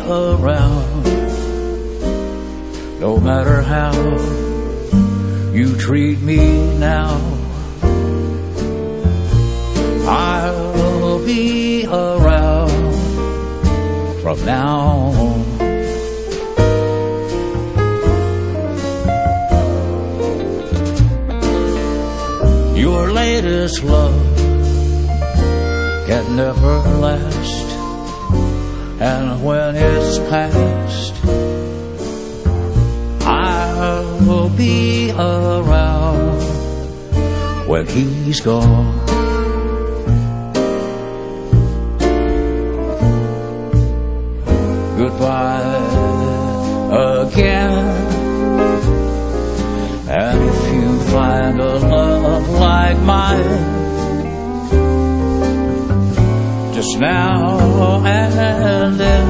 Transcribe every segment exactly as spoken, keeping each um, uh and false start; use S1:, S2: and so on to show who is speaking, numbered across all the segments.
S1: around. No matter how you treat me now, I'll be around from now on. Your latest love can never last, and when it's past, I'll be around when he's gone. Goodbye again. And if you find a love like mine, just now and then,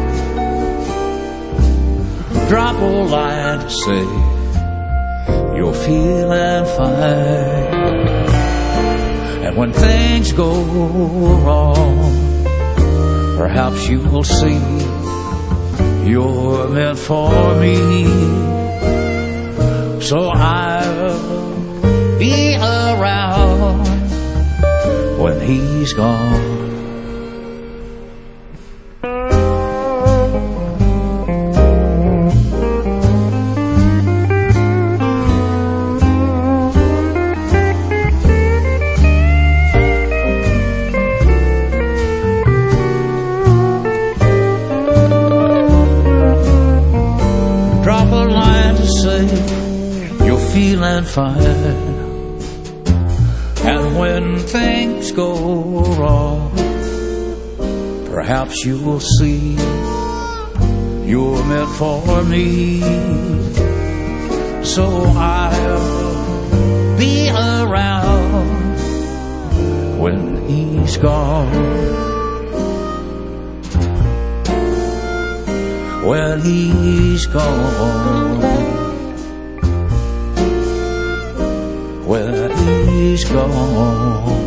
S1: drop a line to say you're feeling fine. And when things go wrong, perhaps you will see you're meant for me. So I'll be around when he's gone. Drop a line to say you're feeling fine. And when things go wrong, perhaps you will see you're meant for me. So I'll be around when he's gone. When he's gone. When he's gone.